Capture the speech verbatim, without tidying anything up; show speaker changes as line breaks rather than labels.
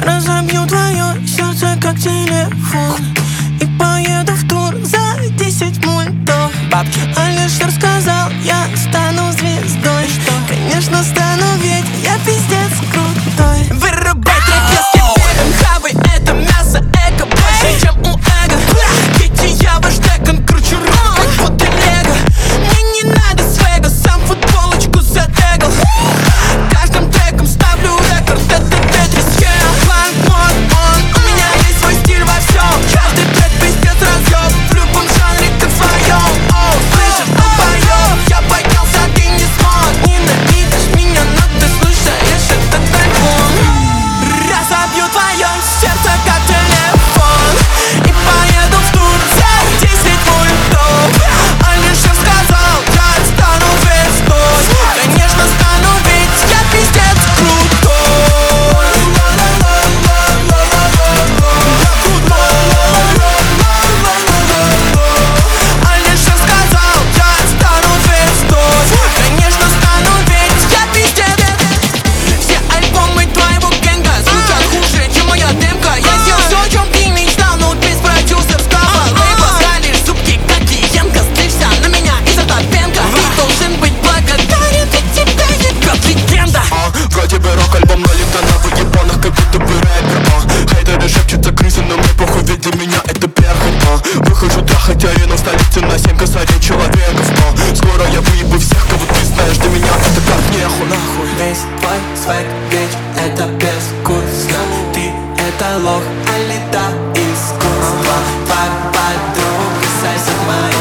разобью твое сердце, как телефон, и поеду в тур за десять мультов. Бабки. Алишер сказал, я стану звездой. Конечно стану, ведь я пиздец крутой. Вырубай трепески, хавай это мясо, эко больше, чем у эго. Кити, я ваш декон, кручу руль, как будто лего. Мне не надо свега, сам футболочку затегал. Каждым треком ставлю рекорд, это Тетрис, yeah. План мой, он, у меня есть свой стиль во всем. Каждый трек пиздец разъем, в любом жанре как в своем. Оу, слышишь, долбоёб, я поднялся, ты не смог. Ненавидишь меня, но ты слушаешь этот альбом. Разобью твое сердце, как телефон, и поеду в тур за десять мультов. Алишер сказал, я стану звездой. Конечно стану, ведь я пиздец крутой. Алишер сказал, я стану звездой. Конечно стану, ведь я пиздец. Все альбомы твоего гэнга звучат хуже, чем моя демка. Я сделал все, о чем ты мечтал, но без продюсерского лейбла. Скалишь зубки, как гиенка, злишься на меня из-за топенка. Ты должен быть благодарен, ведь тебя я как легенда.
А, вроде бы рок-альбом, но лифта на выебанах, как будто бы рэпер. А, хейтеры шепчутся крысы, но мне похуй, ведь для меня это перхоть. А, выхожу трахать арену в столице на семь косарей человеков. А, скоро я выебу всех, кого ты знаешь, для меня это как нехуй.
Нахуй весь твой свек, ведь это безвкусно. Ты это лох, а лета искусство. Твоя подруга сосет мои